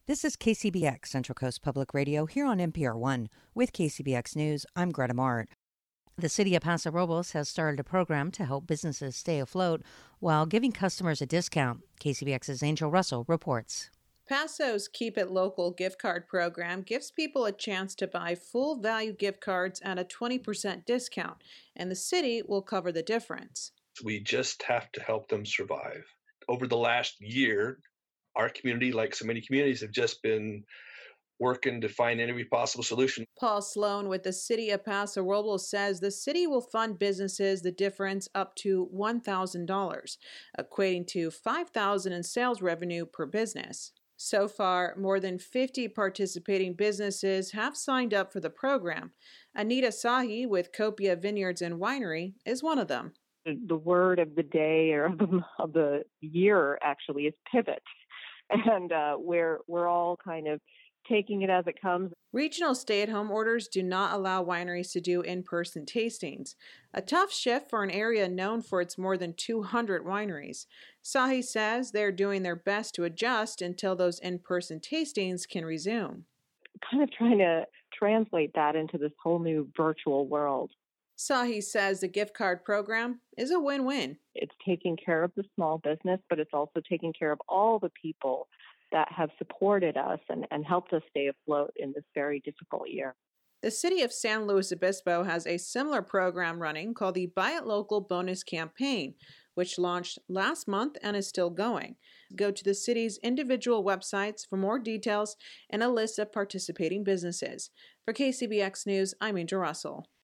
This is KCBX, Central Coast Public Radio, here on NPR One. With KCBX News, I'm Greta Mart. The city of Paso Robles has started a program to help businesses stay afloat while giving customers a discount. KCBX's Angel Russell reports. Paso's Keep It Local gift card program gives people a chance to buy full value gift cards at a 20% discount, and the city will cover the difference. We just have to help them survive. Over the last year, our community, like so many communities, have just been working to find every possible solution. Paul Sloan with the city of Paso Robles says the city will fund businesses the difference up to $1,000, equating to $5,000 in sales revenue per business. So far, more than 50 participating businesses have signed up for the program. Anita Sahi with Copia Vineyards and Winery is one of them. The word of the day or of the year actually is pivot. And we're all kind of taking it as it comes. Regional stay-at-home orders do not allow wineries to do in-person tastings, a tough shift for an area known for its more than 200 wineries. Sahi says they're doing their best to adjust until those in-person tastings can resume. Kind of trying to translate that into this whole new virtual world. Sahi says the gift card program is a win-win. It's taking care of the small business, but it's also taking care of all the people that have supported us and helped us stay afloat in this very difficult year. The city of San Luis Obispo has a similar program running called the Buy It Local Bonus Campaign, which launched last month and is still going. Go to the city's individual websites for more details and a list of participating businesses. For KCBX News, I'm Angel Russell.